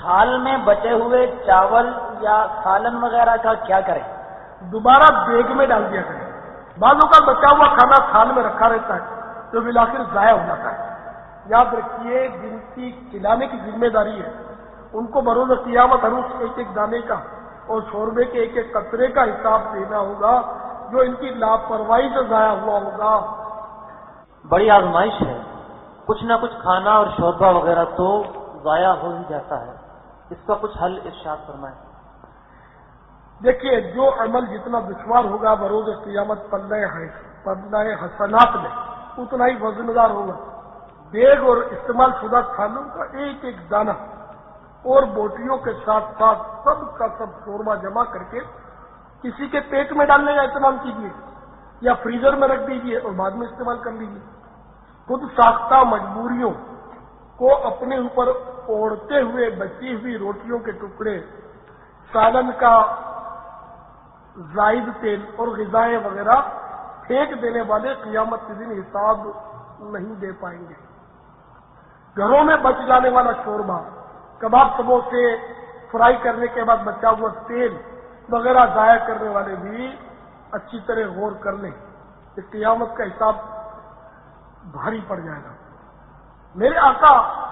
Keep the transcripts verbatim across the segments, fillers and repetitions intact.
حال میں بچے ہوئے چاول یا سالن وغیرہ کا کیا کریں؟ دوبارہ دیگ میں ڈال دیا کریں. بعضوں کا بچا ہوا کھانا تھال میں رکھا رہتا ہے تو بالآخر ضائع ہو جاتا ہے. یاد رکھیے جن کی کھلانے کی ذمہ داری ہے ان کو بروز قیامت ہر اس ایک ایک دانے کا اور شوربے کے ایک ایک قطرے کا حساب دینا ہوگا جو ان کی لاپرواہی سے ضائع ہوا ہوگا. بڑی آزمائش ہے، کچھ نہ کچھ کھانا اور شوربہ وغیرہ تو ضائع ہو ہی جاتا ہے، اس کا کچھ حل ارشاد فرمائیں. دیکھیے جو عمل جتنا دشوار ہوگا بروز قیامت پلہ حسنات میں اتنا ہی وزندار ہوگا. دیگ اور استعمال شدہ کھانوں کا ایک ایک دانہ اور بوٹیوں کے ساتھ ساتھ سب کا سب شوربہ جمع کر کے کسی کے پیٹ میں ڈالنے کا اہتمام کیجیے یا فریزر میں رکھ دیجیے اور بعد میں استعمال کر لیجیے. خود ساختہ مجبوریوں کو اپنے اوپر اوڑھتے ہوئے بچی ہوئی روٹیوں کے ٹکڑے، سالن کا زائد تیل اور غذائیں وغیرہ پھینک دینے والے قیامت کے دن حساب نہیں دے پائیں گے. گھروں میں بچ جانے والا شوربہ، کباب سموسے فرائی کرنے کے بعد بچا ہوا تیل وغیرہ ضائع کرنے والے بھی اچھی طرح غور کر لیں کہ قیامت کا حساب بھاری پڑ جائے گا. میرے آقا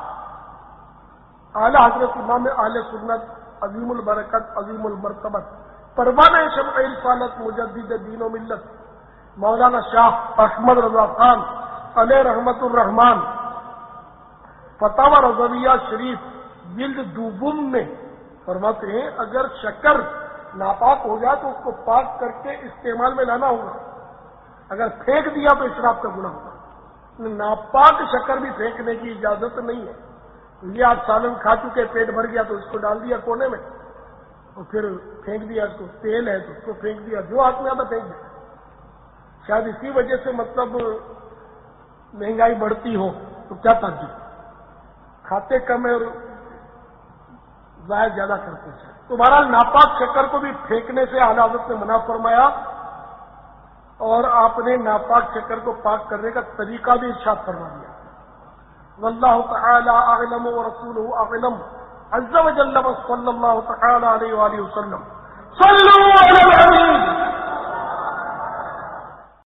اعلی حضرت امام اہل سنت عظیم البرکت عظیم المرتبت پروانہ شمع رسالت مجدد دین و ملت مولانا شاہ احمد رضا خان علیہ رحمت الرحمان فتاوی رضویہ شریف جلد دوم میں فرماتے ہیں اگر شکر ناپاک ہو جائے تو اس کو پاک کر کے استعمال میں لانا ہوگا. اگر پھینک دیا تو اسراف کا گناہ ہوگا. ناپاک شکر بھی پھینکنے کی اجازت نہیں ہے. یہ آج سالن کھا چکے پیٹ بھر گیا تو اس کو ڈال دیا کونے میں اور پھر پھینک دیا. اس کو تیل ہے تو اس کو پھینک دیا، جو ہاتھ میں آتا پھینک دیا. شاید اسی وجہ سے مطلب مہنگائی بڑھتی ہو تو کیا تعجب، کھاتے کم ہے اور ضائع زیادہ کرتے ہیں. تو بہرحال ناپاک شکر کو بھی پھینکنے سے اعلی حضرت نے منع فرمایا اور آپ نے ناپاک شکر کو پاک کرنے کا طریقہ بھی ارشاد فرما دیا. واللہ تعالی اعلم ورسولہ اعلم عز وجل صلی اللہ تعالی علیہ وآلہ وسلم. صلوا علی